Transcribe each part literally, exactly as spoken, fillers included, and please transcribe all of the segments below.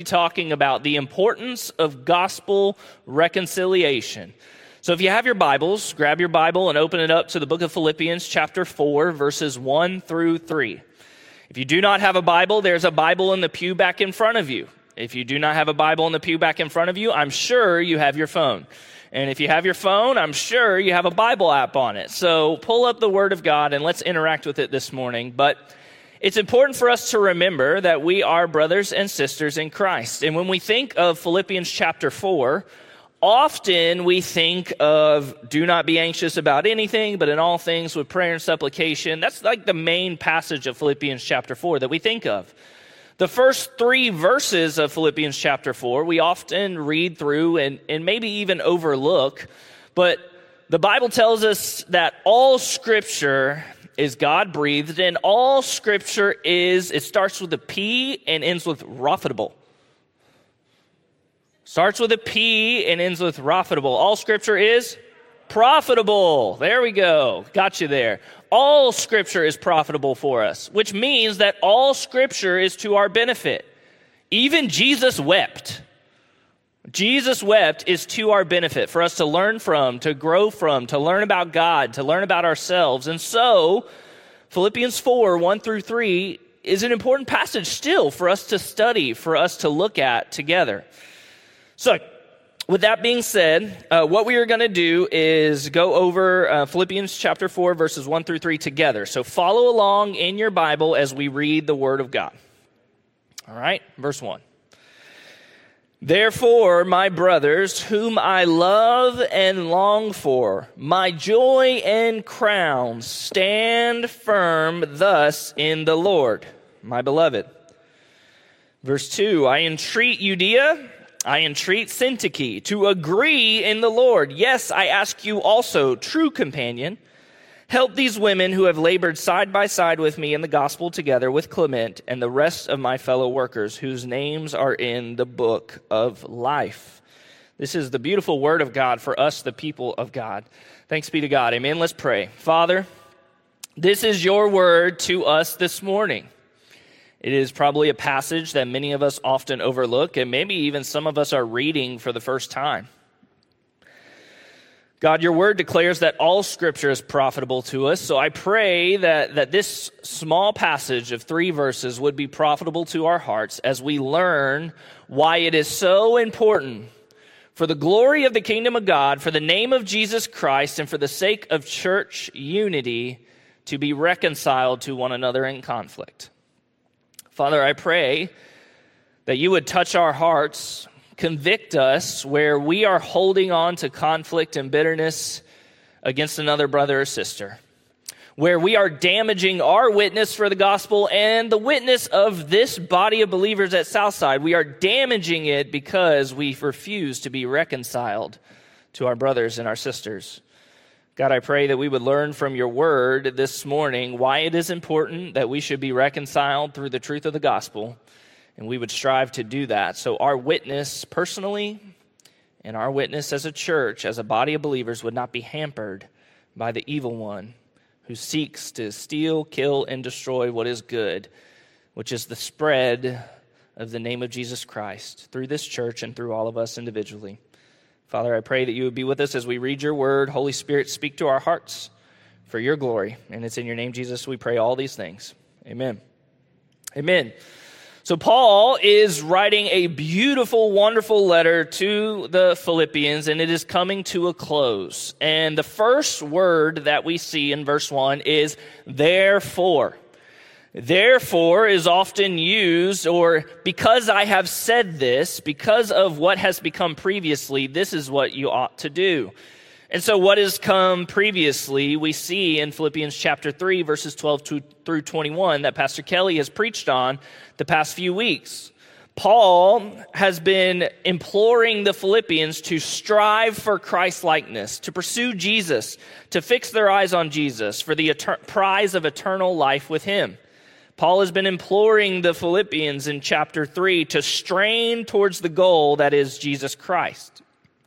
talking about the importance of gospel reconciliation. So if you have your Bibles, grab your Bible and open it up to the book of Philippians chapter four, verses one through three. If you do not have a Bible, there's a Bible in the pew back in front of you. If you do not have a Bible in the pew back in front of you, I'm sure you have your phone. And if you have your phone, I'm sure you have a Bible app on it. So pull up the Word of God and let's interact with it this morning. But it's important for us to remember that we are brothers and sisters in Christ. And when we think of Philippians chapter four, often we think of do not be anxious about anything, but in all things with prayer and supplication. That's like the main passage of Philippians chapter four that we think of. The first three verses of Philippians chapter four, we often read through and, and maybe even overlook, but the Bible tells us that all Scripture is God-breathed, and all Scripture is, it starts with a P and ends with profitable. Starts with a P and ends with profitable. All Scripture is profitable. There we go. Got you there. All Scripture is profitable for us, which means that all Scripture is to our benefit. Even Jesus wept. Jesus wept is to our benefit, for us to learn from, to grow from, to learn about God, to learn about ourselves. And so, Philippians four, one through three is an important passage still for us to study, for us to look at together. So, with that being said, uh, what we are going to do is go over uh, Philippians chapter four, verses one through three together. So follow along in your Bible as we read the Word of God. All right, verse one. Therefore, my brothers, whom I love and long for, my joy and crown, stand firm thus in the Lord, my beloved. Verse two, I entreat Euodia, I entreat Syntyche to agree in the Lord. Yes, I ask you also, true companion, help these women who have labored side by side with me in the gospel together with Clement and the rest of my fellow workers whose names are in the book of life. This is the beautiful word of God for us, the people of God. Thanks be to God. Amen. Let's pray. Father, this is your word to us this morning. It is probably a passage that many of us often overlook, and maybe even some of us are reading for the first time. God, your word declares that all Scripture is profitable to us, so I pray that, that this small passage of three verses would be profitable to our hearts as we learn why it is so important for the glory of the kingdom of God, for the name of Jesus Christ, and for the sake of church unity to be reconciled to one another in conflict. Father, I pray that you would touch our hearts, convict us where we are holding on to conflict and bitterness against another brother or sister, where we are damaging our witness for the gospel and the witness of this body of believers at Southside. We are damaging it because we refuse to be reconciled to our brothers and our sisters. God, I pray that we would learn from your word this morning why it is important that we should be reconciled through the truth of the gospel, and we would strive to do that. So our witness personally and our witness as a church, as a body of believers, would not be hampered by the evil one who seeks to steal, kill, and destroy what is good, which is the spread of the name of Jesus Christ through this church and through all of us individually. Father, I pray that you would be with us as we read your word. Holy Spirit, speak to our hearts for your glory. And it's in your name, Jesus, we pray all these things. Amen. Amen. So Paul is writing a beautiful, wonderful letter to the Philippians, and it is coming to a close. And the first word that we see in verse one is therefore. Therefore is often used, or because I have said this, because of what has become previously, this is what you ought to do. And so what has come previously, we see in Philippians chapter three, verses twelve through twenty-one, that Pastor Kelly has preached on the past few weeks. Paul has been imploring the Philippians to strive for Christ-likeness, to pursue Jesus, to fix their eyes on Jesus for the eter- prize of eternal life with him. Paul has been imploring the Philippians in chapter three to strain towards the goal that is Jesus Christ.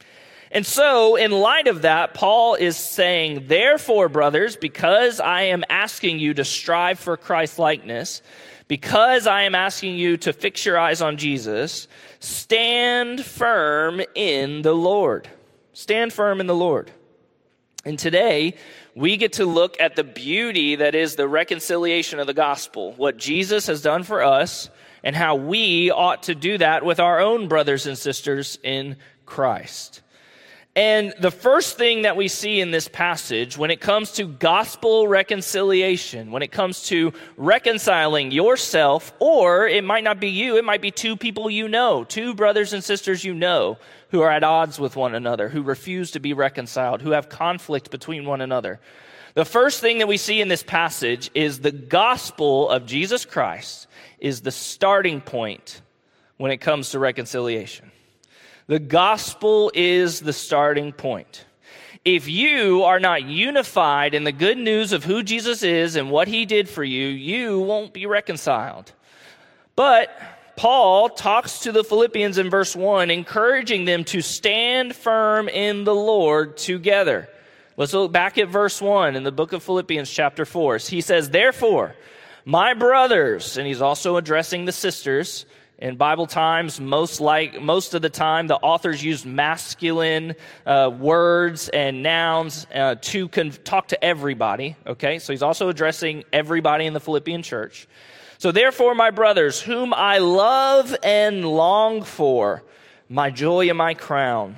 And so, in light of that, Paul is saying, therefore, brothers, because I am asking you to strive for Christ-likeness, Because I am asking you to fix your eyes on Jesus, stand firm in the Lord. Stand firm in the Lord. And today, we get to look at the beauty that is the reconciliation of the gospel, what Jesus has done for us, and how we ought to do that with our own brothers and sisters in Christ. And the first thing that we see in this passage, when it comes to gospel reconciliation, when it comes to reconciling yourself, or it might not be you, it might be two people you know, two brothers and sisters you know, who are at odds with one another, who refuse to be reconciled, who have conflict between one another. The first thing that we see in this passage is the gospel of Jesus Christ is the starting point when it comes to reconciliation. The gospel is the starting point. If you are not unified in the good news of who Jesus is and what he did for you, you won't be reconciled. But Paul talks to the Philippians in verse one, encouraging them to stand firm in the Lord together. Let's look back at verse one in the book of Philippians chapter four. He says, therefore, my brothers, and he's also addressing the sisters. In Bible times, most like most of the time, the authors use masculine uh, words and nouns uh, to con- talk to everybody. Okay, so he's also addressing everybody in the Philippian church. So therefore, my brothers, whom I love and long for, my joy and my crown,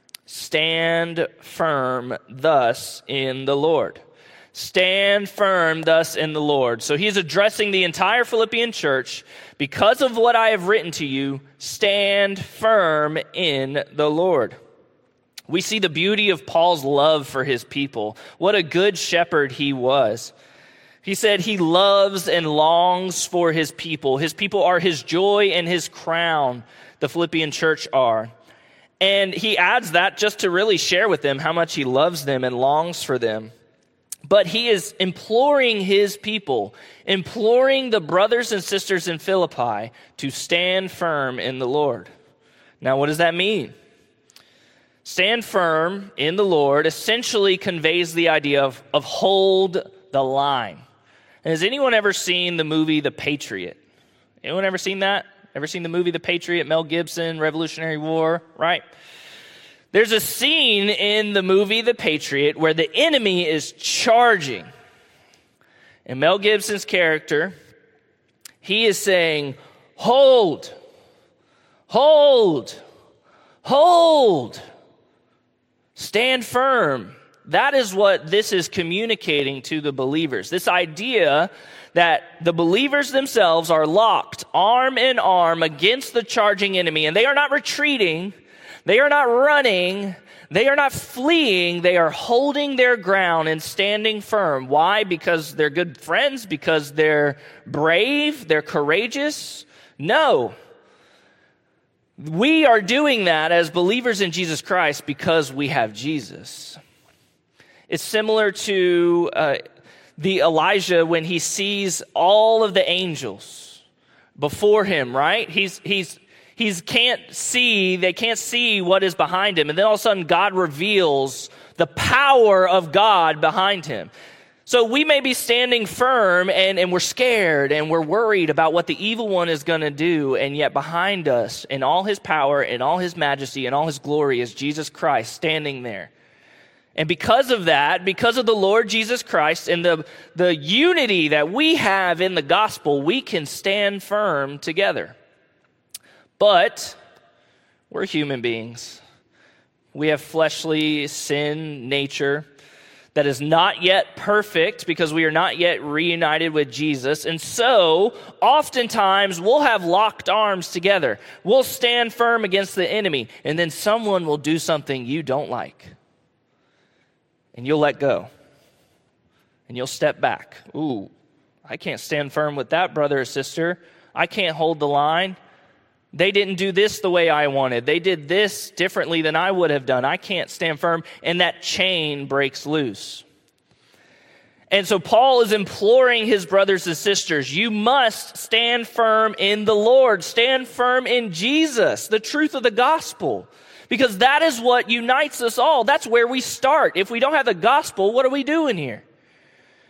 stand firm thus in the Lord. Stand firm thus in the Lord. So he's addressing the entire Philippian church. Because of what I have written to you, stand firm in the Lord. We see the beauty of Paul's love for his people. What a good shepherd he was. He said he loves and longs for his people. His people are his joy and his crown, the Philippian church are. And he adds that just to really share with them how much he loves them and longs for them. But he is imploring his people, imploring the brothers and sisters in Philippi to stand firm in the Lord. Now, what does that mean? Stand firm in the Lord essentially conveys the idea of, of hold the line. And has anyone ever seen the movie The Patriot? Anyone ever seen that? Ever seen the movie The Patriot? Mel Gibson, Revolutionary War, right? There's a scene in the movie The Patriot where the enemy is charging. And Mel Gibson's character, he is saying, hold, hold, hold, stand firm. That is what this is communicating to the believers. This idea that the believers themselves are locked arm in arm against the charging enemy, and they are not retreating. They are not running. They are not fleeing. They are holding their ground and standing firm. Why? Because they're good friends? Because they're brave? They're courageous? No. We are doing that as believers in Jesus Christ because we have Jesus. It's similar to uh, the Elijah when he sees all of the angels before him, right? He's he's He can't see, they can't see what is behind him. And then all of a sudden, God reveals the power of God behind him. So we may be standing firm and, and we're scared and we're worried about what the evil one is going to do. And yet behind us, in all his power, in all his majesty, and all his glory, is Jesus Christ standing there. And because of that, because of the Lord Jesus Christ and the, the unity that we have in the gospel, we can stand firm together. But we're human beings. We have fleshly sin nature that is not yet perfect because we are not yet reunited with Jesus. And so, oftentimes, we'll have locked arms together. We'll stand firm against the enemy, and then someone will do something you don't like. And you'll let go. And you'll step back. Ooh, I can't stand firm with that brother or sister. I can't hold the line. They didn't do this the way I wanted. They did this differently than I would have done. I can't stand firm. And that chain breaks loose. And so Paul is imploring his brothers and sisters, you must stand firm in the Lord. Stand firm in Jesus, the truth of the gospel. Because that is what unites us all. That's where we start. If we don't have the gospel, what are we doing here?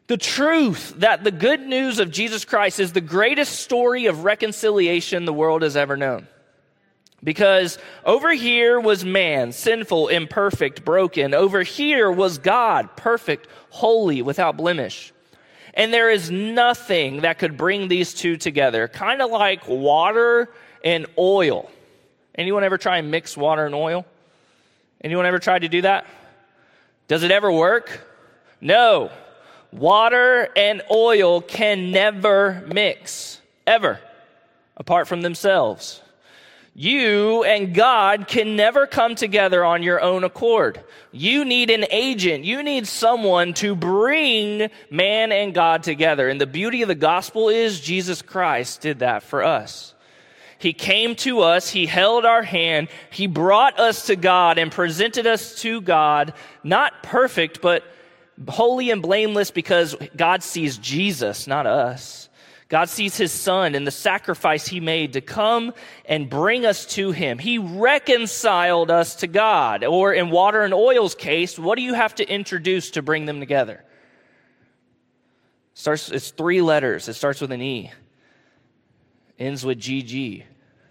The truth that the good news of Jesus Christ is the greatest story of reconciliation the world has ever known. Because over here was man, sinful, imperfect, broken. Over here was God, perfect, holy, without blemish. And there is nothing that could bring these two together, kind of like water and oil. Anyone ever try and mix water and oil? Anyone ever tried to do that? Does it ever work? No. Water and oil can never mix, ever, apart from themselves. You and God can never come together on your own accord. You need an agent. You need someone to bring man and God together. And the beauty of the gospel is Jesus Christ did that for us. He came to us, he held our hand, he brought us to God and presented us to God, not perfect, but holy and blameless, because God sees Jesus, not us. God sees his son and the sacrifice he made to come and bring us to him. He reconciled us to God. Or in water and oil's case, what do you have to introduce to bring them together? Starts, it's three letters. It starts with an E. Ends with G G.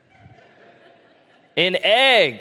An egg.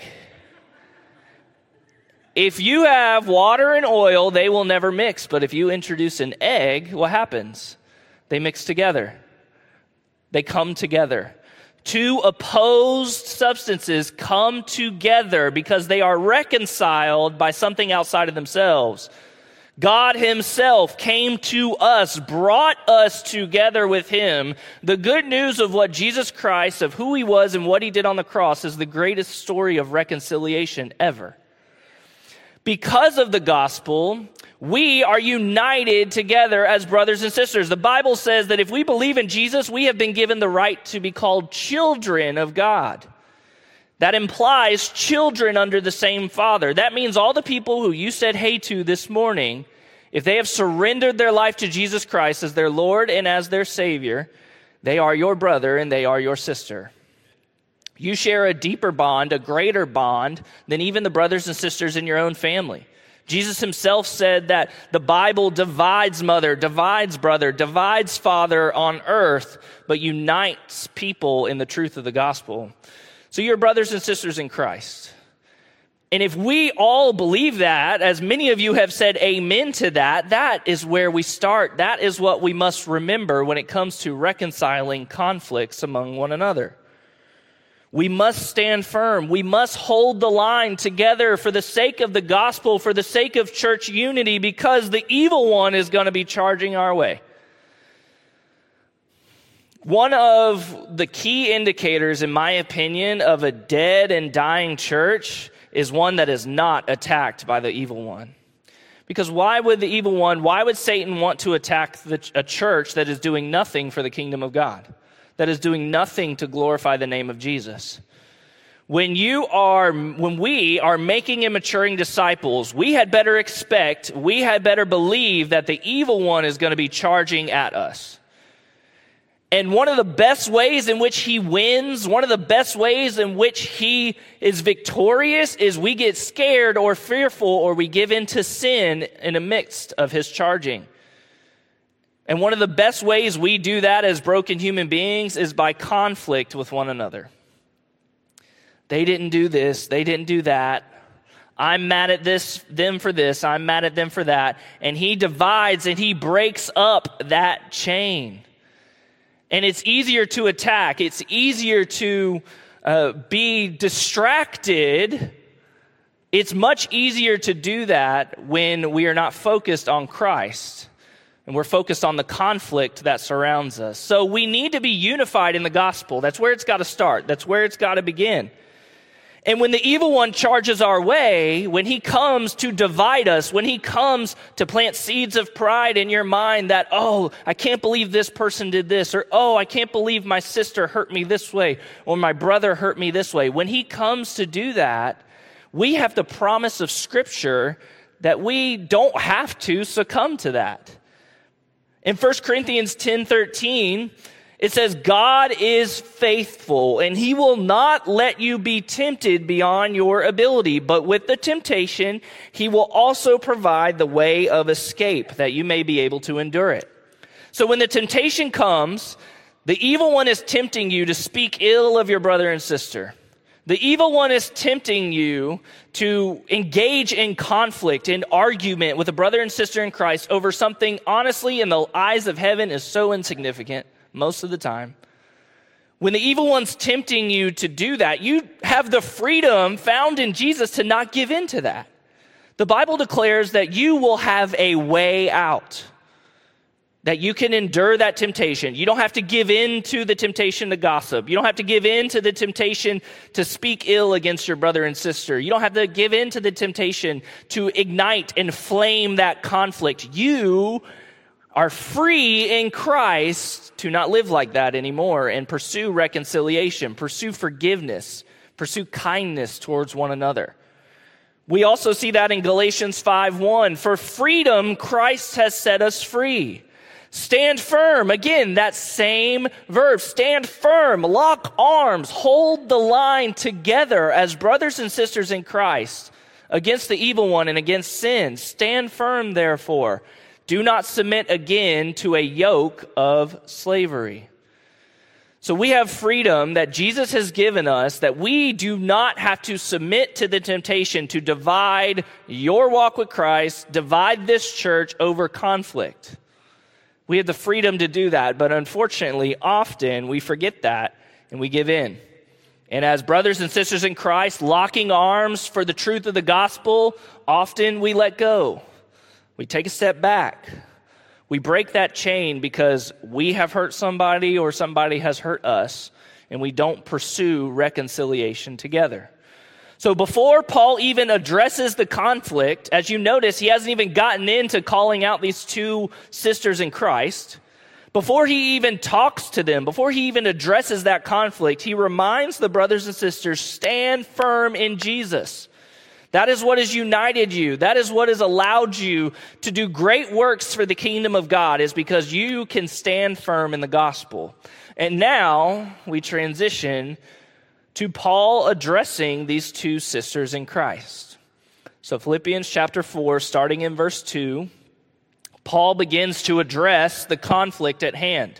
If you have water and oil, they will never mix. But if you introduce an egg, what happens? They mix together. They come together. Two opposed substances come together because they are reconciled by something outside of themselves. God himself came to us, brought us together with him. The good news of what Jesus Christ, of who he was and what he did on the cross, is the greatest story of reconciliation ever. Because of the gospel, we are united together as brothers and sisters. The Bible says that if we believe in Jesus, we have been given the right to be called children of God. That implies children under the same Father. That means all the people who you said hey to this morning, if they have surrendered their life to Jesus Christ as their Lord and as their Savior, they are your brother and they are your sister. You share a deeper bond, a greater bond than even the brothers and sisters in your own family. Jesus himself said that the Bible divides mother, divides brother, divides father on earth, but unites people in the truth of the gospel. So you're brothers and sisters in Christ. And if we all believe that, as many of you have said amen to that, that is where we start. That is what we must remember when it comes to reconciling conflicts among one another. We must stand firm. We must hold the line together for the sake of the gospel, for the sake of church unity, because the evil one is going to be charging our way. One of the key indicators, in my opinion, of a dead and dying church is one that is not attacked by the evil one. Because why would the evil one, why would Satan want to attack the, a church that is doing nothing for the kingdom of God? That is doing nothing to glorify the name of Jesus. When you are, when we are making and maturing disciples, we had better expect, we had better believe that the evil one is going to be charging at us. And one of the best ways in which he wins, one of the best ways in which he is victorious is we get scared or fearful or we give in to sin in the midst of his charging. And one of the best ways we do that as broken human beings is by conflict with one another. They didn't do this. They didn't do that. I'm mad at this, them for this. I'm mad at them for that. And he divides and he breaks up that chain. And it's easier to attack. It's easier to uh, be distracted. It's much easier to do that when we are not focused on Christ. And we're focused on the conflict that surrounds us. So we need to be unified in the gospel. That's where it's got to start. That's where it's got to begin. And when the evil one charges our way, when he comes to divide us, when he comes to plant seeds of pride in your mind that, oh, I can't believe this person did this, or, oh, I can't believe my sister hurt me this way, or my brother hurt me this way. When he comes to do that, we have the promise of Scripture that we don't have to succumb to that. In First Corinthians ten thirteen, It says, God is faithful, and he will not let you be tempted beyond your ability, but with the temptation, he will also provide the way of escape that you may be able to endure it. So when the temptation comes, the evil one is tempting you to speak ill of your brother and sister. The evil one is tempting you to engage in conflict, in argument with a brother and sister in Christ over something honestly in the eyes of heaven is so insignificant most of the time. When the evil one's tempting you to do that, you have the freedom found in Jesus to not give in to that. The Bible declares that you will have a way out, that you can endure that temptation. You don't have to give in to the temptation to gossip. You don't have to give in to the temptation to speak ill against your brother and sister. You don't have to give in to the temptation to ignite and flame that conflict. You are free in Christ to not live like that anymore and pursue reconciliation, pursue forgiveness, pursue kindness towards one another. We also see that in Galatians five one. For freedom, Christ has set us free. Stand firm. Again, that same verb. Stand firm, lock arms, hold the line together as brothers and sisters in Christ against the evil one and against sin. Stand firm, therefore. Do not submit again to a yoke of slavery. So we have freedom that Jesus has given us, that we do not have to submit to the temptation to divide your walk with Christ, divide this church over conflict. We have the freedom to do that, but unfortunately, often we forget that and we give in. And as brothers and sisters in Christ, locking arms for the truth of the gospel, often we let go. We take a step back. We break that chain because we have hurt somebody or somebody has hurt us, and we don't pursue reconciliation together. So before Paul even addresses the conflict, as you notice, he hasn't even gotten into calling out these two sisters in Christ. Before he even talks to them, before he even addresses that conflict, he reminds the brothers and sisters, stand firm in Jesus. That is what has united you. That is what has allowed you to do great works for the kingdom of God, is because you can stand firm in the gospel. And now we transition to Paul addressing these two sisters in Christ. So Philippians chapter four, starting in verse two, Paul begins to address the conflict at hand.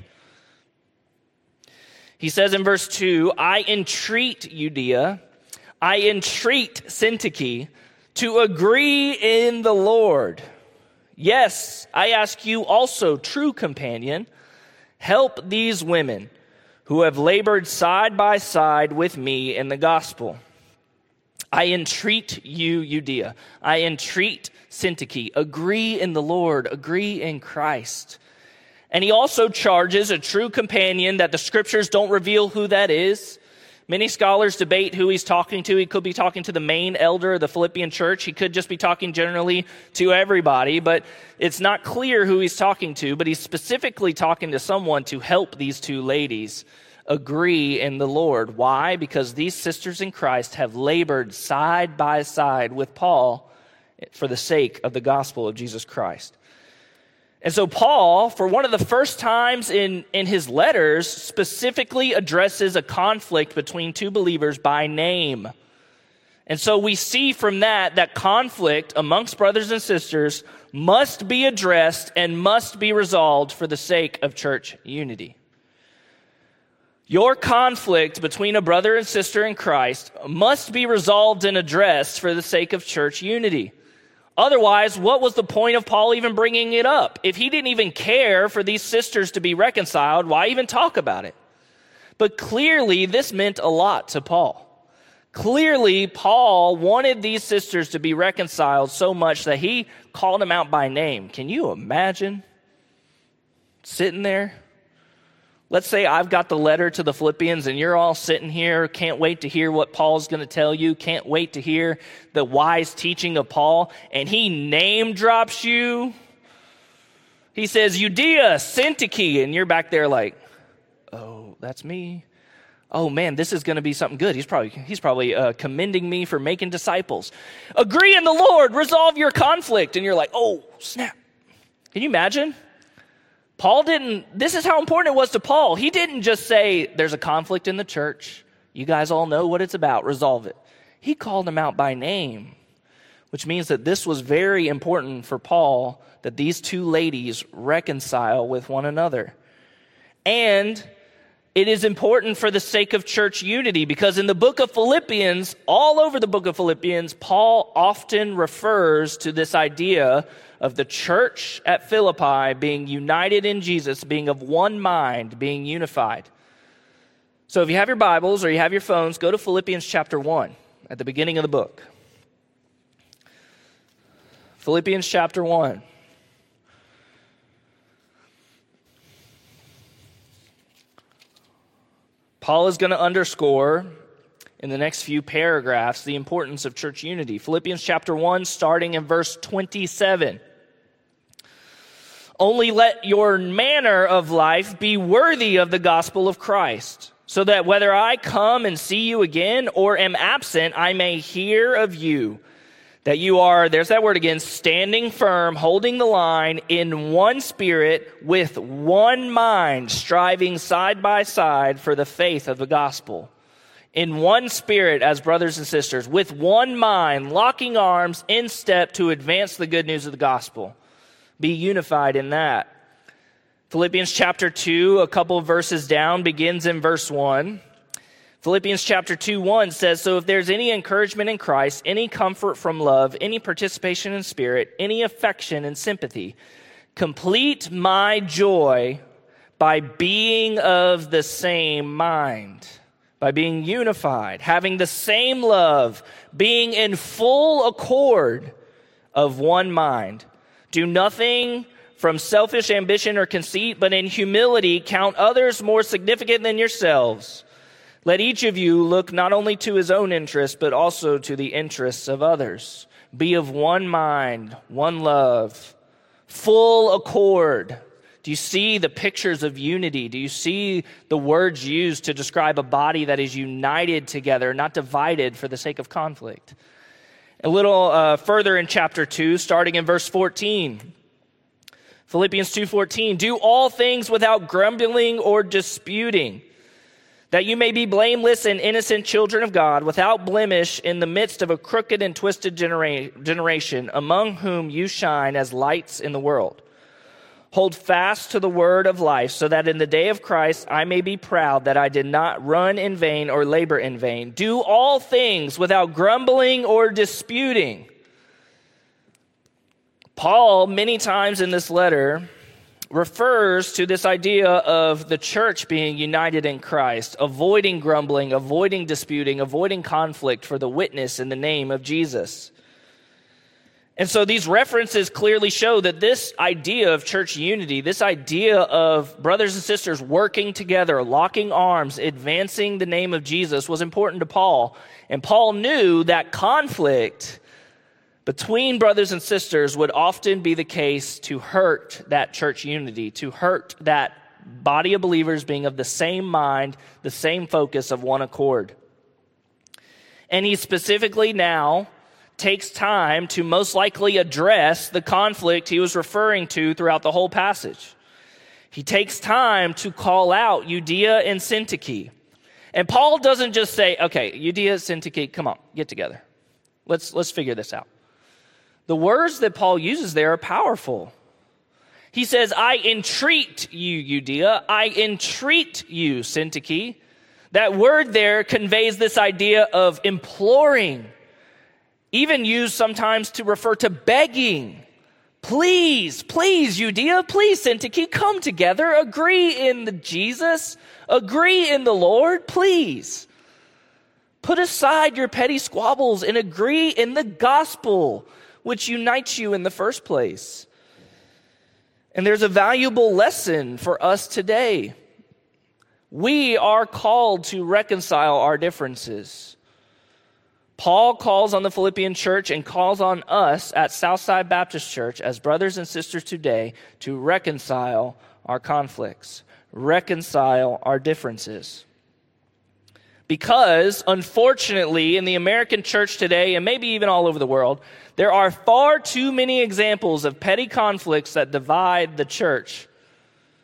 He says in verse two, I entreat Euodia, I entreat Syntyche to agree in the Lord. Yes, I ask you also, true companion, help these women who have labored side by side with me in the gospel. I entreat you, Euodia. I entreat Syntyche. Agree in the Lord. Agree in Christ. And he also charges a true companion that the scriptures don't reveal who that is. Many scholars debate who he's talking to. He could be talking to the main elder of the Philippian church. He could just be talking generally to everybody, but it's not clear who he's talking to, but he's specifically talking to someone to help these two ladies agree in the Lord. Why? Because these sisters in Christ have labored side by side with Paul for the sake of the gospel of Jesus Christ. And so Paul, for one of the first times in, in his letters, specifically addresses a conflict between two believers by name. And so we see from that that conflict amongst brothers and sisters must be addressed and must be resolved for the sake of church unity. Your conflict between a brother and sister in Christ must be resolved and addressed for the sake of church unity. Otherwise, what was the point of Paul even bringing it up? If he didn't even care for these sisters to be reconciled, why even talk about it? But clearly, this meant a lot to Paul. Clearly, Paul wanted these sisters to be reconciled so much that he called them out by name. Can you imagine sitting there? Let's say I've got the letter to the Philippians and you're all sitting here, can't wait to hear what Paul's going to tell you, can't wait to hear the wise teaching of Paul, and he name drops you. He says, Euodia, Syntyche, and you're back there like, oh, that's me. Oh man, this is going to be something good. He's probably he's probably uh, commending me for making disciples. Agree in the Lord, resolve your conflict. And you're like, oh, snap. Can you imagine? Paul didn't, this is how important it was to Paul. He didn't just say, there's a conflict in the church. You guys all know what it's about. Resolve it. He called them out by name, which means that this was very important for Paul, that these two ladies reconcile with one another. And it is important for the sake of church unity, because in the book of Philippians, all over the book of Philippians, Paul often refers to this idea of the church at Philippi being united in Jesus, being of one mind, being unified. So if you have your Bibles or you have your phones, go to Philippians chapter one at the beginning of the book. Philippians chapter one. Paul is going to underscore in the next few paragraphs the importance of church unity. Philippians chapter one, starting in verse twenty-seven. Only let your manner of life be worthy of the gospel of Christ, so that whether I come and see you again or am absent, I may hear of you, that you are, there's that word again, standing firm, holding the line, in one spirit, with one mind, striving side by side for the faith of the gospel. In one spirit as brothers and sisters, with one mind, locking arms in step to advance the good news of the gospel. Be unified in that. Philippians chapter two, a couple of verses down, begins in verse one. Philippians chapter two, one says, so if there's any encouragement in Christ, any comfort from love, any participation in spirit, any affection and sympathy, complete my joy by being of the same mind, by being unified, having the same love, being in full accord of one mind. Do nothing from selfish ambition or conceit, but in humility count others more significant than yourselves. Let each of you look not only to his own interests, but also to the interests of others. Be of one mind, one love, full accord. Do you see the pictures of unity? Do you see the words used to describe a body that is united together, not divided for the sake of conflict? A little uh, further in chapter two, starting in verse fourteen. Philippians two fourteen, do all things without grumbling or disputing, that you may be blameless and innocent children of God, without blemish in the midst of a crooked and twisted genera- generation, among whom you shine as lights in the world. Hold fast to the word of life, so that in the day of Christ I may be proud that I did not run in vain or labor in vain. Do all things without grumbling or disputing. Paul, many times in this letter, refers to this idea of the church being united in Christ, avoiding grumbling, avoiding disputing, avoiding conflict for the witness in the name of Jesus. And so these references clearly show that this idea of church unity, this idea of brothers and sisters working together, locking arms, advancing the name of Jesus was important to Paul. And Paul knew that conflict between brothers and sisters would often be the case to hurt that church unity, to hurt that body of believers being of the same mind, the same focus of one accord. And he specifically now takes time to most likely address the conflict he was referring to throughout the whole passage. He takes time to call out Euodia and Syntyche. And Paul doesn't just say, okay, Euodia, Syntyche, come on, get together. Let's, let's figure this out. The words that Paul uses there are powerful. He says, I entreat you, Euodia. I entreat you, Syntyche. That word there conveys this idea of imploring, even used sometimes to refer to begging. Please, please, Euodia, please, Syntyche, come together, agree in the Jesus, agree in the Lord, please. Put aside your petty squabbles and agree in the gospel, which unites you in the first place. And there's a valuable lesson for us today. We are called to reconcile our differences. Paul calls on the Philippian church and calls on us at Southside Baptist Church as brothers and sisters today to reconcile our conflicts, reconcile our differences. Because, unfortunately, in the American church today, and maybe even all over the world, there are far too many examples of petty conflicts that divide the church.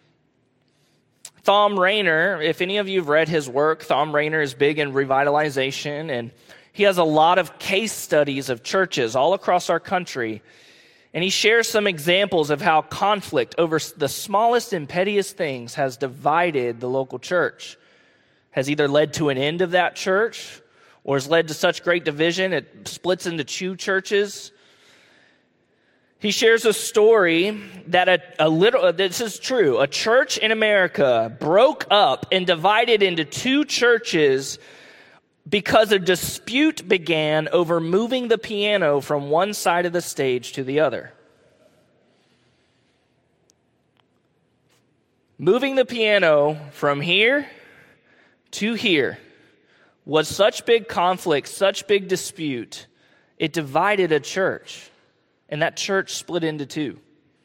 Thom Rainer, if any of you have read his work, Thom Rainer is big in revitalization, and he has a lot of case studies of churches all across our country. And he shares some examples of how conflict over the smallest and pettiest things has divided the local church, has either led to an end of that church or has led to such great division it splits into two churches. He shares a story that a, a little, this is true, a church in America broke up and divided into two churches because a dispute began over moving the piano from one side of the stage to the other. Moving the piano from here to here was such big conflict, such big dispute, it divided a church, and that church split into two.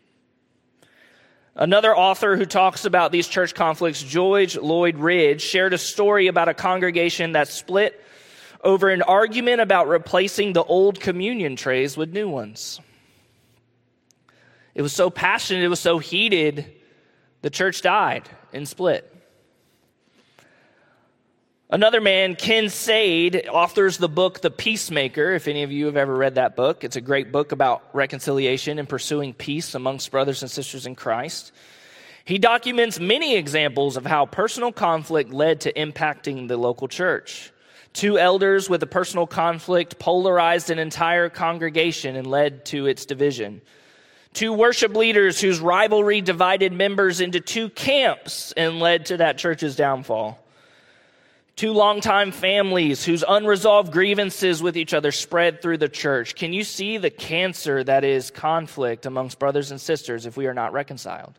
Another author who talks about these church conflicts, George Lloyd Ridge, shared a story about a congregation that split over an argument about replacing the old communion trays with new ones. It was so passionate, it was so heated, the church died and split. Another man, Ken Sade, authors the book The Peacemaker, if any of you have ever read that book. It's a great book about reconciliation and pursuing peace amongst brothers and sisters in Christ. He documents many examples of how personal conflict led to impacting the local church. Two elders with a personal conflict polarized an entire congregation and led to its division. Two worship leaders whose rivalry divided members into two camps and led to that church's downfall. Two longtime families whose unresolved grievances with each other spread through the church. Can you see the cancer that is conflict amongst brothers and sisters if we are not reconciled?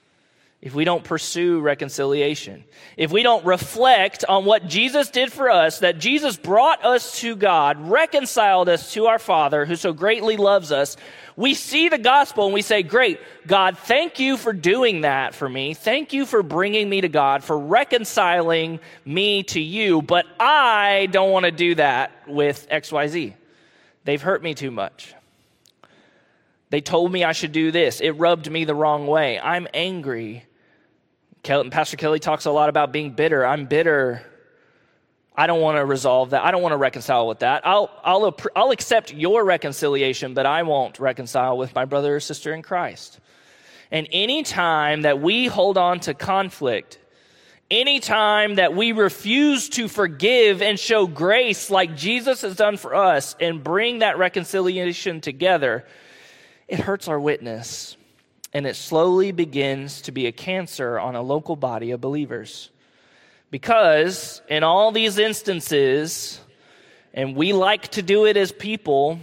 If we don't pursue reconciliation? If we don't reflect on what Jesus did for us, that Jesus brought us to God, reconciled us to our Father who so greatly loves us, we see the gospel and we say, great, God, thank you for doing that for me. Thank you for bringing me to God, for reconciling me to you, but I don't want to do that with X Y Z. They've hurt me too much. They told me I should do this. It rubbed me the wrong way. I'm angry. Pastor Kelly talks a lot about being bitter. I'm bitter. I don't want to resolve that. I don't want to reconcile with that. I'll, I'll, I'll accept your reconciliation, but I won't reconcile with my brother or sister in Christ. And any time that we hold on to conflict, any time that we refuse to forgive and show grace like Jesus has done for us and bring that reconciliation together, it hurts our witness. And it slowly begins to be a cancer on a local body of believers. Because in all these instances, and we like to do it as people,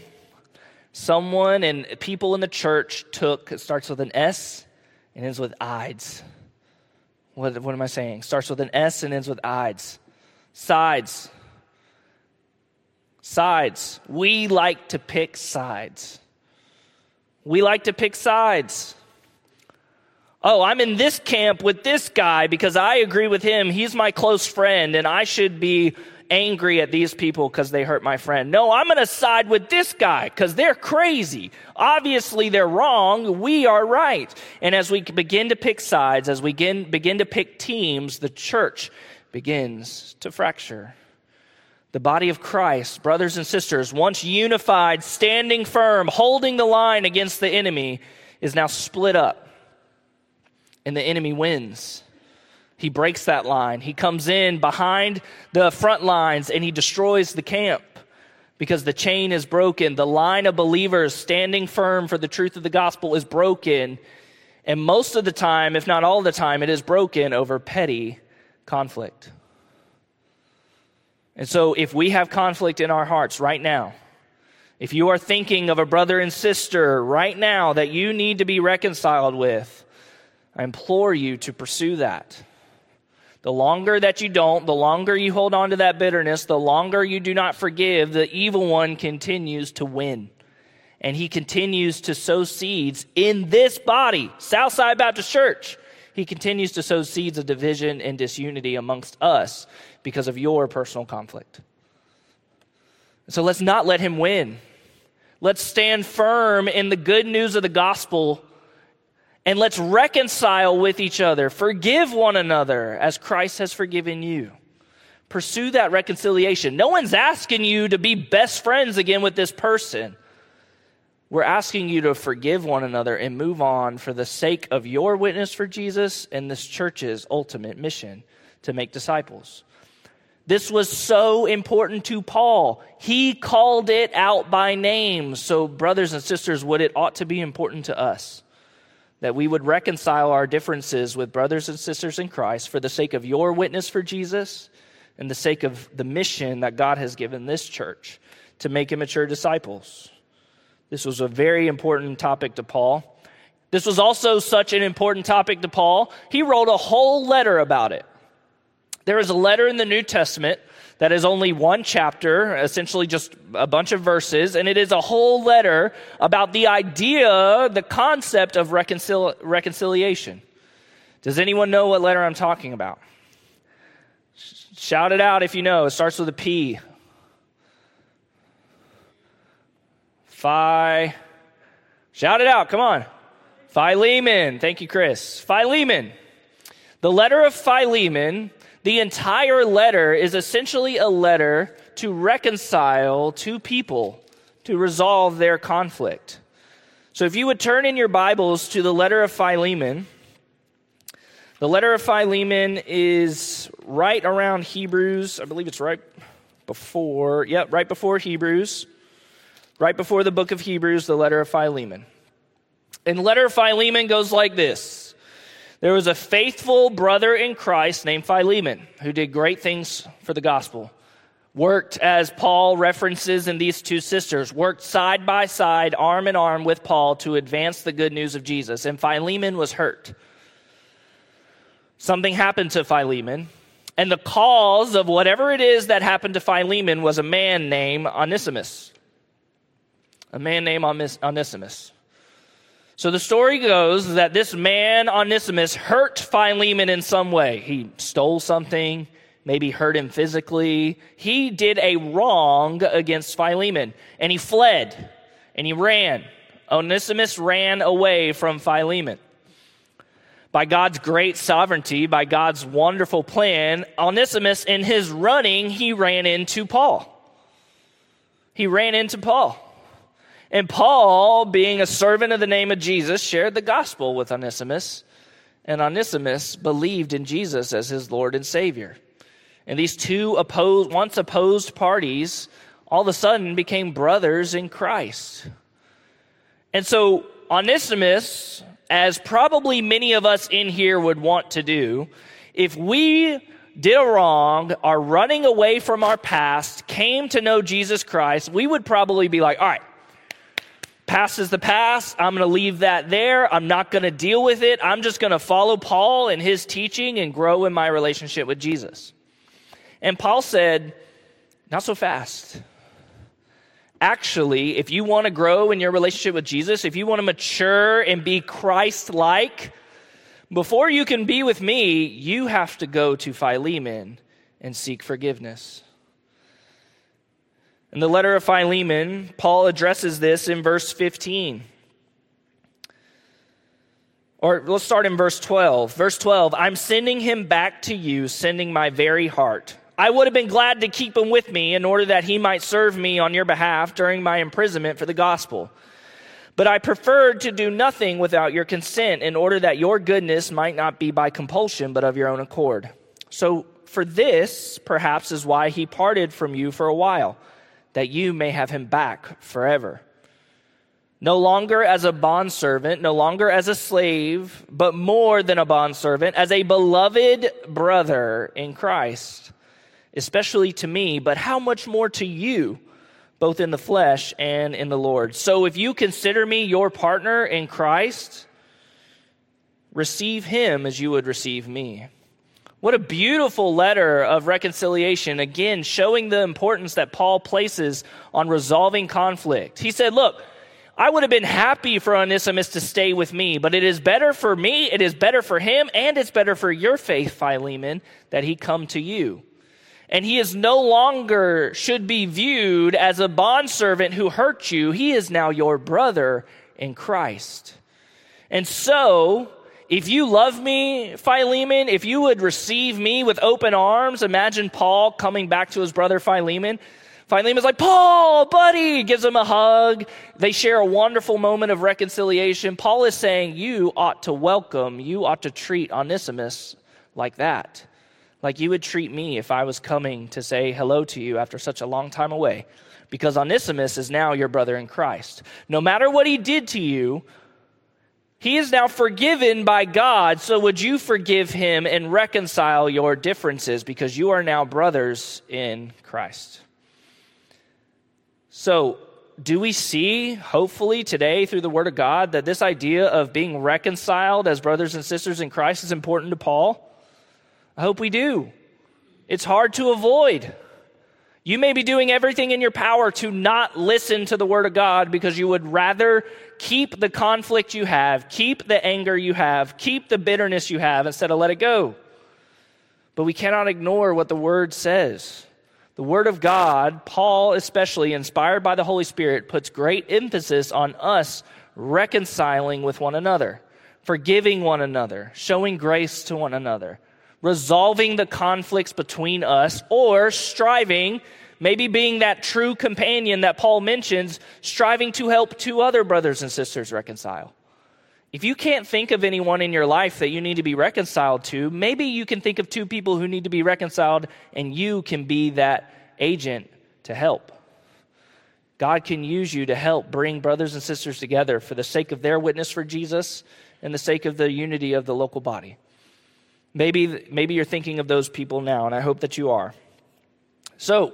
someone and people in the church took, it starts with an S and ends with Ides. What, what am I saying? Starts with an S and ends with Ides. Sides. Sides. We like to pick sides. We like to pick sides. Oh, I'm in this camp with this guy because I agree with him. He's my close friend, and I should be angry at these people because they hurt my friend. No, I'm going to side with this guy because they're crazy. Obviously, they're wrong. We are right. And as we begin to pick sides, as we begin, begin to pick teams, the church begins to fracture. The body of Christ, brothers and sisters, once unified, standing firm, holding the line against the enemy, is now split up. And the enemy wins. He breaks that line. He comes in behind the front lines and he destroys the camp because the chain is broken. The line of believers standing firm for the truth of the gospel is broken. And most of the time, if not all the time, it is broken over petty conflict. And so if we have conflict in our hearts right now, if you are thinking of a brother and sister right now that you need to be reconciled with, I implore you to pursue that. The longer that you don't, the longer you hold on to that bitterness, the longer you do not forgive, the evil one continues to win. And he continues to sow seeds in this body, Southside Baptist Church. He continues to sow seeds of division and disunity amongst us because of your personal conflict. So let's not let him win. Let's stand firm in the good news of the gospel And let's reconcile with each other. Forgive one another as Christ has forgiven you. Pursue that reconciliation. No one's asking you to be best friends again with this person. We're asking you to forgive one another and move on for the sake of your witness for Jesus and this church's ultimate mission to make disciples. This was so important to Paul. He called it out by name. So brothers and sisters, what it ought to be important to us, that we would reconcile our differences with brothers and sisters in Christ for the sake of your witness for Jesus and the sake of the mission that God has given this church to make immature disciples. This was a very important topic to Paul. This was also such an important topic to Paul, he wrote a whole letter about it. There is a letter in the New Testament that is only one chapter, essentially just a bunch of verses, and it is a whole letter about the idea, the concept of reconcil- reconciliation. Does anyone know what letter I'm talking about? Shout it out if you know. It starts with a P. Phi. Shout it out. Come on. Philemon. Thank you, Chris. Philemon. The letter of Philemon, the entire letter is essentially a letter to reconcile two people, to resolve their conflict. So if you would turn in your Bibles to the letter of Philemon, the letter of Philemon is right around Hebrews. I believe it's right before, yep, right before Hebrews. Right before the book of Hebrews, the letter of Philemon. And the letter of Philemon goes like this. There was a faithful brother in Christ named Philemon who did great things for the gospel. Worked, as Paul references in these two sisters, worked side by side, arm in arm with Paul to advance the good news of Jesus. And Philemon was hurt. Something happened to Philemon. And the cause of whatever it is that happened to Philemon was a man named Onesimus. A man named Onesimus. So the story goes that this man, Onesimus, hurt Philemon in some way. He stole something, maybe hurt him physically. He did a wrong against Philemon, and he fled, and he ran. Onesimus ran away from Philemon. By God's great sovereignty, by God's wonderful plan, Onesimus, in his running, he ran into Paul. He ran into Paul. And Paul, being a servant of the name of Jesus, shared the gospel with Onesimus. And Onesimus believed in Jesus as his Lord and Savior. And these two opposed, once opposed parties all of a sudden became brothers in Christ. And so Onesimus, as probably many of us in here would want to do, if we did a wrong, are running away from our past, came to know Jesus Christ, we would probably be like, all right, past is the past. I'm going to leave that there. I'm not going to deal with it. I'm just going to follow Paul and his teaching and grow in my relationship with Jesus. And Paul said, not so fast. Actually, if you want to grow in your relationship with Jesus, if you want to mature and be Christ-like, before you can be with me, you have to go to Philemon and seek forgiveness. In the letter of Philemon, Paul addresses this in verse fifteen. Or let's start in verse twelve. Verse twelve, I'm sending him back to you, sending my very heart. I would have been glad to keep him with me in order that he might serve me on your behalf during my imprisonment for the gospel. But I preferred to do nothing without your consent in order that your goodness might not be by compulsion, but of your own accord. So for this, perhaps, is why he parted from you for a while, that you may have him back forever. No longer as a bondservant, no longer as a slave, but more than a bondservant, as a beloved brother in Christ, especially to me, but how much more to you, both in the flesh and in the Lord. So if you consider me your partner in Christ, receive him as you would receive me. What a beautiful letter of reconciliation, again, showing the importance that Paul places on resolving conflict. He said, look, I would have been happy for Onesimus to stay with me, but it is better for me, it is better for him, and it's better for your faith, Philemon, that he come to you. And he is no longer should be viewed as a bondservant who hurt you. He is now your brother in Christ. And so, if you love me, Philemon, if you would receive me with open arms, imagine Paul coming back to his brother Philemon. Philemon's like, Paul, buddy, gives him a hug. They share a wonderful moment of reconciliation. Paul is saying, you ought to welcome, you ought to treat Onesimus like that. Like you would treat me if I was coming to say hello to you after such a long time away. Because Onesimus is now your brother in Christ. No matter what he did to you, he is now forgiven by God. So would you forgive him and reconcile your differences because you are now brothers in Christ? So do we see, hopefully today through the Word of God, that this idea of being reconciled as brothers and sisters in Christ is important to Paul? I hope we do. It's hard to avoid. You may be doing everything in your power to not listen to the Word of God because you would rather keep the conflict you have, keep the anger you have, keep the bitterness you have instead of let it go. But we cannot ignore what the Word says. The Word of God, Paul especially, inspired by the Holy Spirit, puts great emphasis on us reconciling with one another, forgiving one another, showing grace to one another, resolving the conflicts between us, or striving, maybe being that true companion that Paul mentions, striving to help two other brothers and sisters reconcile. If you can't think of anyone in your life that you need to be reconciled to, maybe you can think of two people who need to be reconciled, and you can be that agent to help. God can use you to help bring brothers and sisters together for the sake of their witness for Jesus and the sake of the unity of the local body. Maybe, maybe you're thinking of those people now, and I hope that you are. So,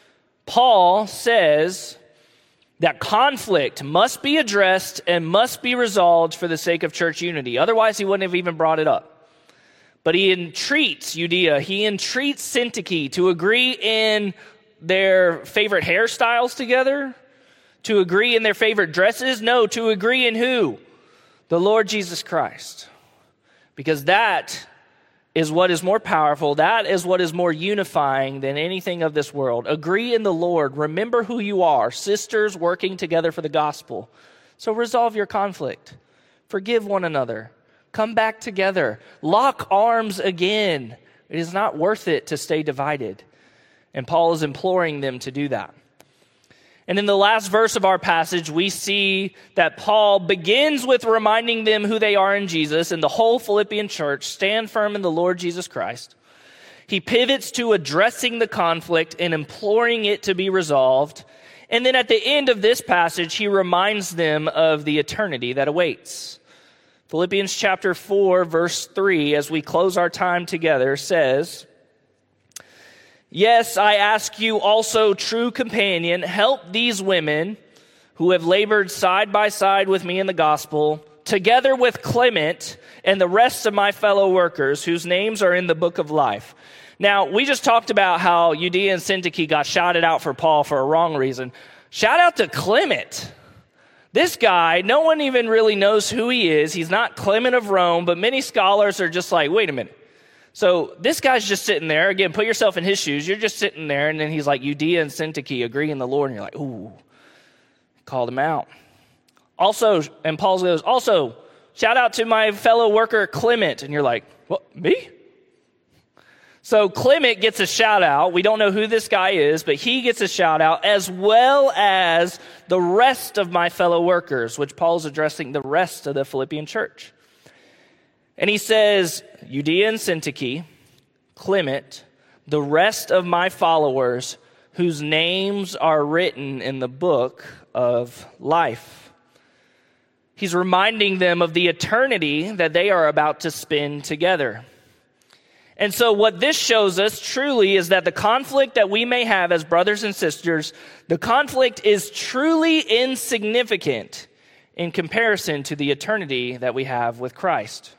Paul says that conflict must be addressed and must be resolved for the sake of church unity. Otherwise, he wouldn't have even brought it up. But he entreats Judea, he entreats Syntyche to agree in their favorite hairstyles together, to agree in their favorite dresses. No, to agree in who? The Lord Jesus Christ. Because that is what is more powerful. That is what is more unifying than anything of this world. Agree in the Lord. Remember who you are, sisters working together for the gospel. So resolve your conflict. Forgive one another. Come back together. Lock arms again. It is not worth it to stay divided. And Paul is imploring them to do that. And in the last verse of our passage, we see that Paul begins with reminding them who they are in Jesus, and the whole Philippian church stand firm in the Lord Jesus Christ. He pivots to addressing the conflict and imploring it to be resolved. And then at the end of this passage, he reminds them of the eternity that awaits. Philippians chapter four, verse three, as we close our time together, says, "Yes, I ask you also, true companion, help these women who have labored side by side with me in the gospel, together with Clement and the rest of my fellow workers whose names are in the book of life." Now, we just talked about how Judea and Syntyche got shouted out for Paul for a wrong reason. Shout out to Clement. This guy, no one even really knows who he is. He's not Clement of Rome, but many scholars are just like, wait a minute. So this guy's just sitting there. Again, put yourself in his shoes. You're just sitting there, and then he's like, Judea and Syntyche agree in the Lord, and you're like, ooh, called him out. Also, and Paul goes, also, shout out to my fellow worker Clement, and you're like, what, me? So Clement gets a shout out. We don't know who this guy is, but he gets a shout out, as well as the rest of my fellow workers, which Paul's addressing the rest of the Philippian church. And he says, Judea and Syntyche, Clement, the rest of my followers whose names are written in the book of life. He's reminding them of the eternity that they are about to spend together. And so what this shows us truly is that the conflict that we may have as brothers and sisters, the conflict is truly insignificant in comparison to the eternity that we have with Christ.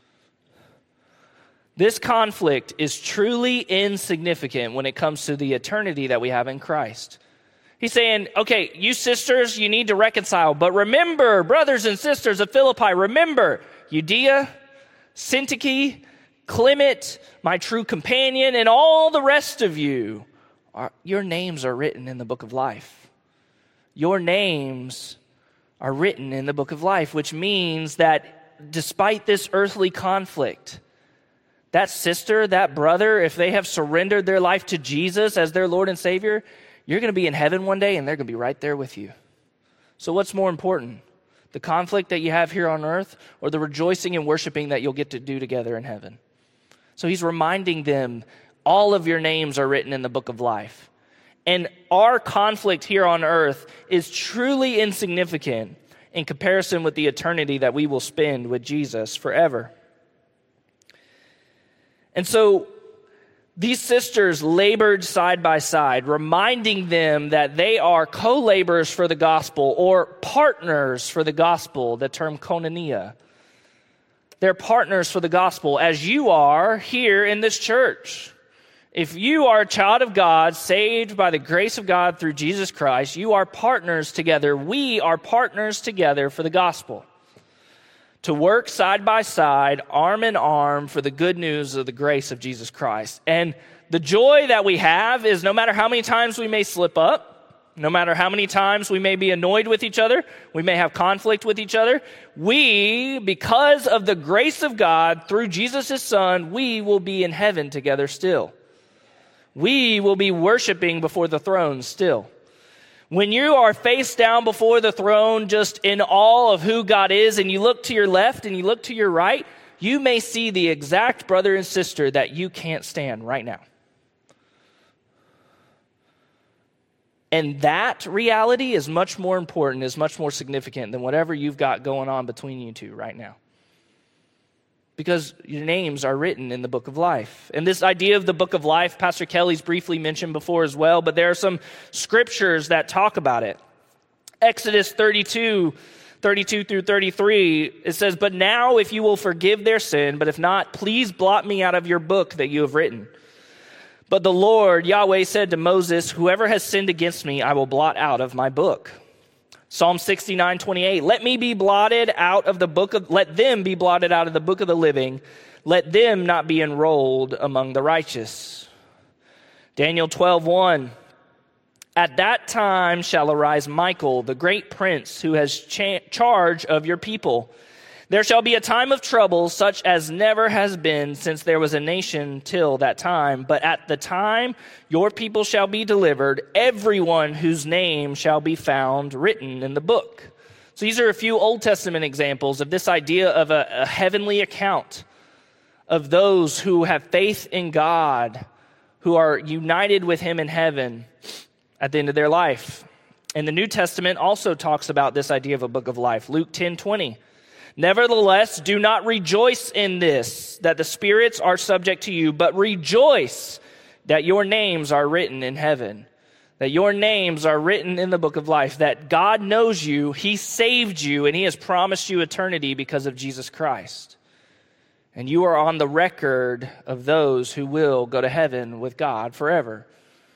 This conflict is truly insignificant when it comes to the eternity that we have in Christ. He's saying, okay, you sisters, you need to reconcile. But remember, brothers and sisters of Philippi, remember, Judea, Syntyche, Clement, my true companion, and all the rest of you, are, your names are written in the book of life. Your names are written in the book of life, which means that despite this earthly conflict, that sister, that brother, if they have surrendered their life to Jesus as their Lord and Savior, you're going to be in heaven one day and they're going to be right there with you. So what's more important? The conflict that you have here on earth or the rejoicing and worshiping that you'll get to do together in heaven? So he's reminding them, all of your names are written in the book of life. And our conflict here on earth is truly insignificant in comparison with the eternity that we will spend with Jesus forever. And so these sisters labored side by side, reminding them that they are co-laborers for the gospel or partners for the gospel, the term koinonia. They're partners for the gospel, as you are here in this church. If you are a child of God, saved by the grace of God through Jesus Christ, you are partners together. We are partners together for the gospel. To work side by side, arm in arm for the good news of the grace of Jesus Christ. And the joy that we have is no matter how many times we may slip up, no matter how many times we may be annoyed with each other, we may have conflict with each other, we, because of the grace of God through Jesus his Son, we will be in heaven together still. We will be worshiping before the throne still. When you are face down before the throne, just in awe of who God is, and you look to your left and you look to your right, you may see the exact brother and sister that you can't stand right now. And that reality is much more important, is much more significant than whatever you've got going on between you two right now. Because your names are written in the book of life. And this idea of the book of life, Pastor Kelly's briefly mentioned before as well, but there are some scriptures that talk about it. Exodus thirty-two, thirty-two through thirty-three, it says, "But now if you will forgive their sin, but if not, please blot me out of your book that you have written. But the Lord, Yahweh, said to Moses, whoever has sinned against me, I will blot out of my book." Psalm sixty-nine, twenty-eight, "Let me be blotted out of the book of, let them be blotted out of the book of the living. Let them not be enrolled among the righteous." Daniel twelve, one, "At that time shall arise Michael, the great prince, who has cha- charge of your people. There shall be a time of trouble such as never has been since there was a nation till that time. But at the time your people shall be delivered, everyone whose name shall be found written in the book." So these are a few Old Testament examples of this idea of a, a heavenly account of those who have faith in God, who are united with him in heaven at the end of their life. And the New Testament also talks about this idea of a book of life. Luke ten, twenty. "Nevertheless, do not rejoice in this, that the spirits are subject to you, but rejoice that your names are written in heaven." That your names are written in the book of life, that God knows you, he saved you, and he has promised you eternity because of Jesus Christ. And you are on the record of those who will go to heaven with God forever.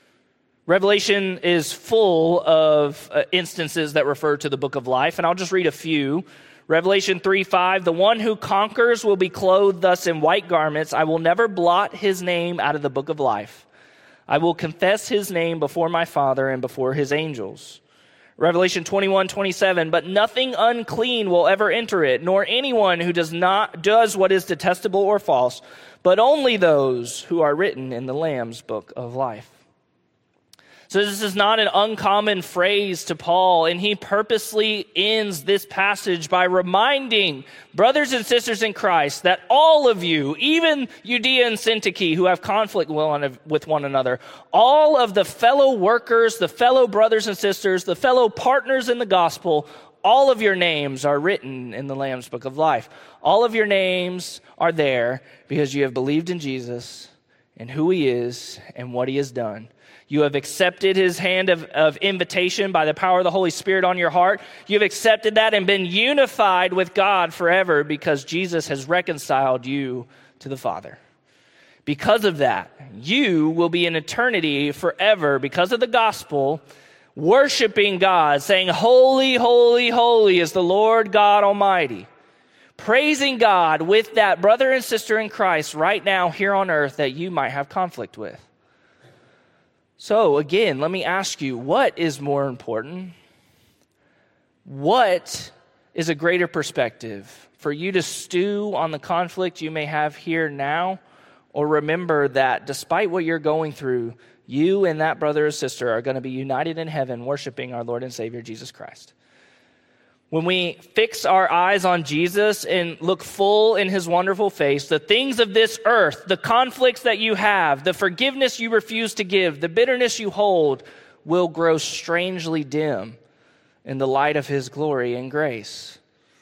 Revelation is full of uh, instances that refer to the book of life, and I'll just read a few. Revelation three, five, "The one who conquers will be clothed thus in white garments. I will never blot his name out of the book of life. I will confess his name before my Father and before his angels." Revelation twenty-one, twenty-seven, "But nothing unclean will ever enter it, nor anyone who does not does what is detestable or false, but only those who are written in the Lamb's book of life." So this is not an uncommon phrase to Paul, and he purposely ends this passage by reminding brothers and sisters in Christ that all of you, even Judea and Syntyche, who have conflict with one another, all of the fellow workers, the fellow brothers and sisters, the fellow partners in the gospel, all of your names are written in the Lamb's book of life. All of your names are there because you have believed in Jesus and who he is and what he has done. You have accepted his hand of, of invitation by the power of the Holy Spirit on your heart. You've accepted that and been unified with God forever because Jesus has reconciled you to the Father. Because of that, you will be in eternity forever because of the gospel, worshiping God, saying, "Holy, holy, holy is the Lord God Almighty." Praising God with that brother and sister in Christ right now here on earth that you might have conflict with. So again, let me ask you, what is more important? What is a greater perspective, for you to stew on the conflict you may have here now, or remember that despite what you're going through, you and that brother or sister are going to be united in heaven worshiping our Lord and Savior Jesus Christ. When we fix our eyes on Jesus and look full in his wonderful face, the things of this earth, the conflicts that you have, the forgiveness you refuse to give, the bitterness you hold, will grow strangely dim in the light of his glory and grace.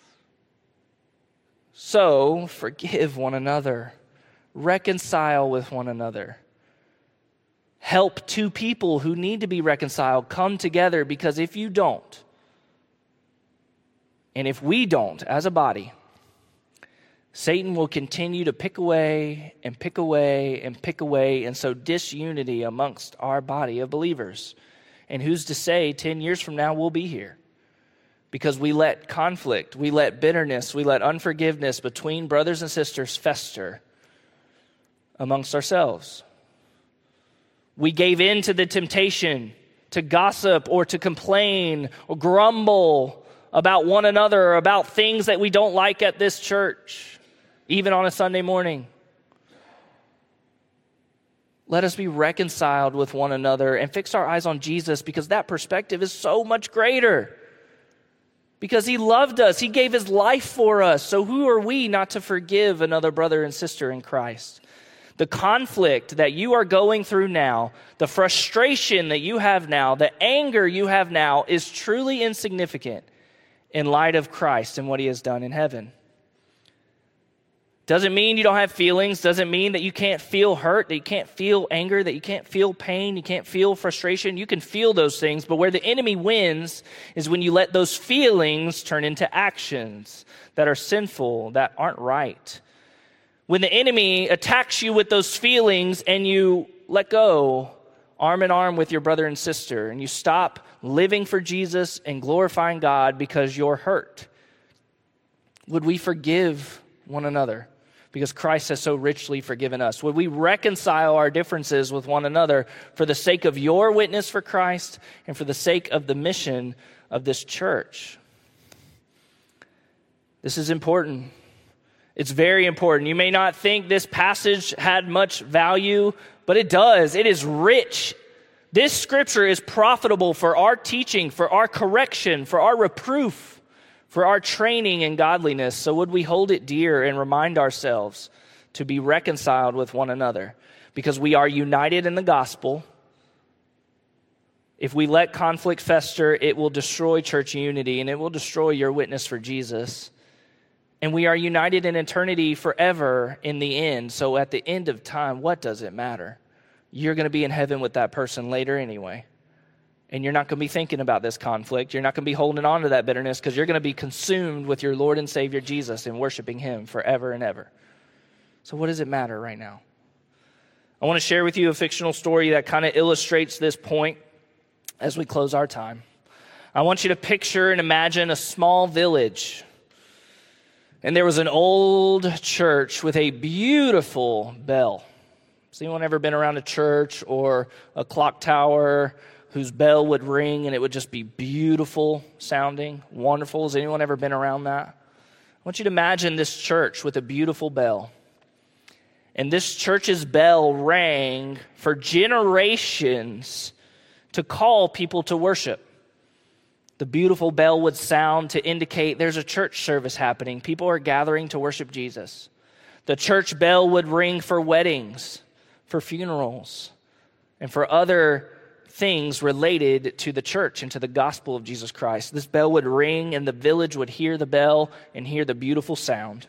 So, forgive one another. Reconcile with one another. Help two people who need to be reconciled come together, because if you don't, and if we don't, as a body, Satan will continue to pick away and pick away and pick away and sow disunity amongst our body of believers. And who's to say ten years from now we'll be here? Because we let conflict, we let bitterness, we let unforgiveness between brothers and sisters fester amongst ourselves. We gave in to the temptation to gossip or to complain or grumble about one another or about things that we don't like at this church, even on a Sunday morning. Let us be reconciled with one another and fix our eyes on Jesus, because that perspective is so much greater. Because he loved us. He gave his life for us. So who are we not to forgive another brother and sister in Christ? The conflict that you are going through now, the frustration that you have now, the anger you have now is truly insignificant in light of Christ and what he has done in heaven. Doesn't mean you don't have feelings. Doesn't mean that you can't feel hurt, that you can't feel anger, that you can't feel pain, you can't feel frustration. You can feel those things, but where the enemy wins is when you let those feelings turn into actions that are sinful, that aren't right. When the enemy attacks you with those feelings and you let go, arm in arm with your brother and sister, and you stop living for Jesus and glorifying God because you're hurt, would we forgive one another? Because Christ has so richly forgiven us. Would we reconcile our differences with one another for the sake of your witness for Christ and for the sake of the mission of this church? This is important. It's very important. You may not think this passage had much value, but it does. It is rich. This scripture is profitable for our teaching, for our correction, for our reproof, for our training in godliness. So would we hold it dear and remind ourselves to be reconciled with one another, because we are united in the gospel. If we let conflict fester, it will destroy church unity and it will destroy your witness for Jesus. And we are united in eternity forever in the end. So at the end of time, what does it matter? You're going to be in heaven with that person later anyway. And you're not going to be thinking about this conflict. You're not going to be holding on to that bitterness, because you're going to be consumed with your Lord and Savior Jesus and worshiping him forever and ever. So what does it matter right now? I want to share with you a fictional story that kind of illustrates this point as we close our time. I want you to picture and imagine a small village. And there was an old church with a beautiful bell. Has anyone ever been around a church or a clock tower whose bell would ring and it would just be beautiful sounding, wonderful? Has anyone ever been around that? I want you to imagine this church with a beautiful bell. And this church's bell rang for generations to call people to worship. The beautiful bell would sound to indicate there's a church service happening. People are gathering to worship Jesus. The church bell would ring for weddings, for funerals, and for other things related to the church and to the gospel of Jesus Christ. This bell would ring and the village would hear the bell and hear the beautiful sound.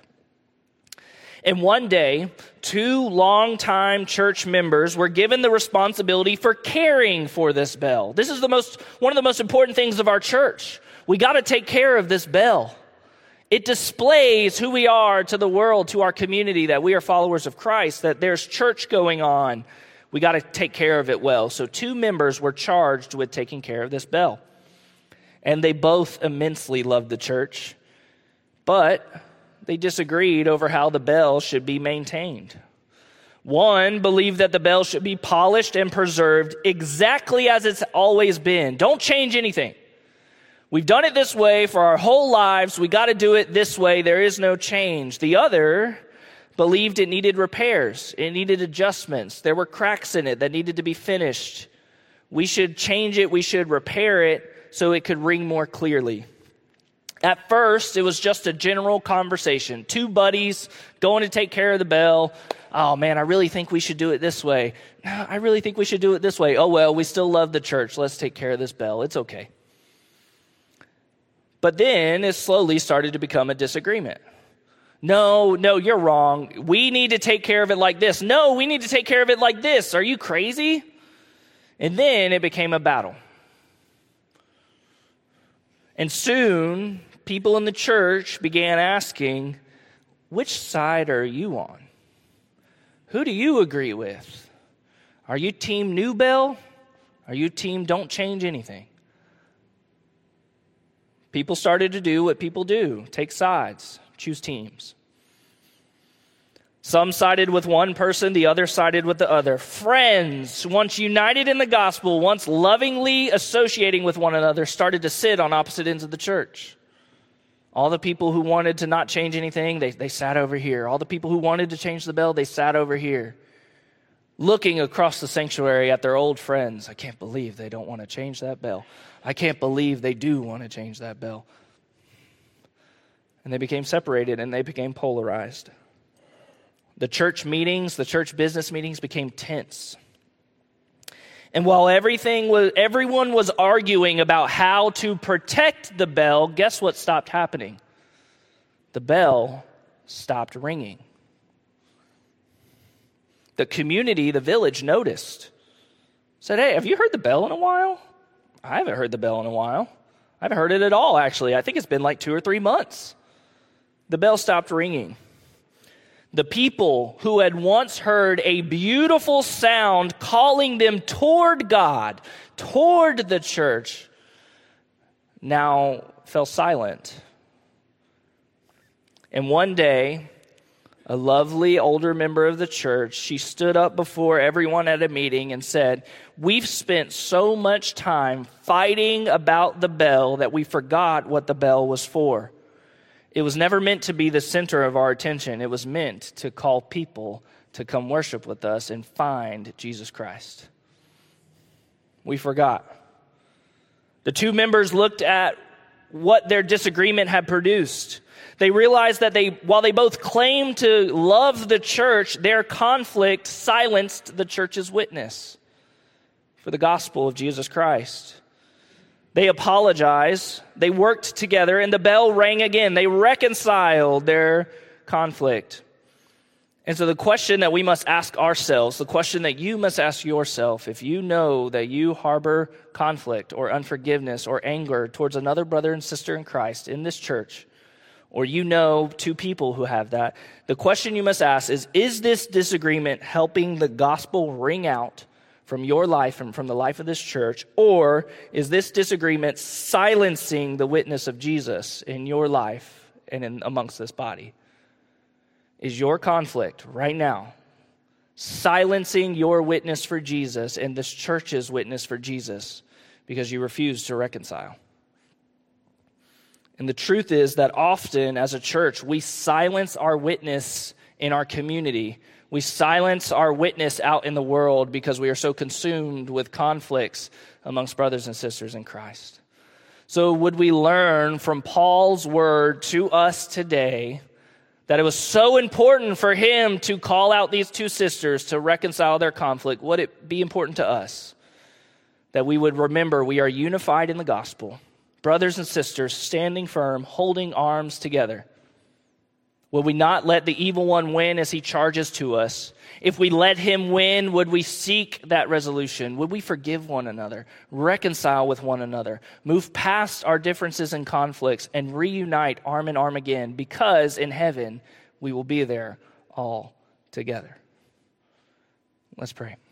And one day, two longtime church members were given the responsibility for caring for this bell. This is the most one of the most important things of our church. We got to take care of this bell. It displays who we are to the world, to our community, that we are followers of Christ, that there's church going on. We got to take care of it well. So two members were charged with taking care of this bell. And they both immensely loved the church, but they disagreed over how the bell should be maintained. One believed that the bell should be polished and preserved exactly as it's always been. Don't change anything. We've done it this way for our whole lives. We got to do it this way. There is no change. The other believed it needed repairs. It needed adjustments. There were cracks in it that needed to be finished. We should change it. We should repair it so it could ring more clearly. At first, it was just a general conversation. Two buddies going to take care of the bell. Oh, man, I really think we should do it this way. No, I really think we should do it this way. Oh, well, we still love the church. Let's take care of this bell. It's okay. But then it slowly started to become a disagreement. No, no, you're wrong. We need to take care of it like this. No, we need to take care of it like this. Are you crazy? And then it became a battle. And soon, people in the church began asking, which side are you on? Who do you agree with? Are you team New Bell? Are you team don't change anything? People started to do what people do, take sides, choose teams. Some sided with one person, the other sided with the other. Friends, once united in the gospel, once lovingly associating with one another, started to sit on opposite ends of the church. All the people who wanted to not change anything, they, they sat over here. All the people who wanted to change the bell, they sat over here. Looking across the sanctuary at their old friends. I can't believe they don't want to change that bell. I can't believe they do want to change that bell. And they became separated and they became polarized. The church meetings, the church business meetings became tense. And while everything was, everyone was arguing about how to protect the bell, guess what stopped happening? The bell stopped ringing. The community, the village, noticed. Said, hey, have you heard the bell in a while? I haven't heard the bell in a while. I haven't heard it at all, actually. I think it's been like two or three months. The bell stopped ringing. The people who had once heard a beautiful sound calling them toward God, toward the church, now fell silent. And one day, a lovely older member of the church, she stood up before everyone at a meeting and said, we've spent so much time fighting about the bell that we forgot what the bell was for. It was never meant to be the center of our attention. It was meant to call people to come worship with us and find Jesus Christ. We forgot. The two members looked at what their disagreement had produced. They realized that they, while they both claimed to love the church, their conflict silenced the church's witness for the gospel of Jesus Christ. They apologized, they worked together, and the bell rang again. They reconciled their conflict. And so the question that we must ask ourselves, the question that you must ask yourself, if you know that you harbor conflict or unforgiveness or anger towards another brother and sister in Christ in this church, or you know two people who have that, the question you must ask is, is this disagreement helping the gospel ring out from your life and from the life of this church, or is this disagreement silencing the witness of Jesus in your life and in amongst this body? Is your conflict right now silencing your witness for Jesus and this church's witness for Jesus because you refuse to reconcile? And the truth is that often as a church, we silence our witness in our community. We silence our witness out in the world because we are so consumed with conflicts amongst brothers and sisters in Christ. So would we learn from Paul's word to us today that it was so important for him to call out these two sisters to reconcile their conflict? Would it be important to us that we would remember we are unified in the gospel, brothers and sisters standing firm, holding arms together? Will we not let the evil one win as he charges to us? If we let him win, would we seek that resolution? Would we forgive one another, reconcile with one another, move past our differences and conflicts, and reunite arm in arm again? Because in heaven, we will be there all together. Let's pray.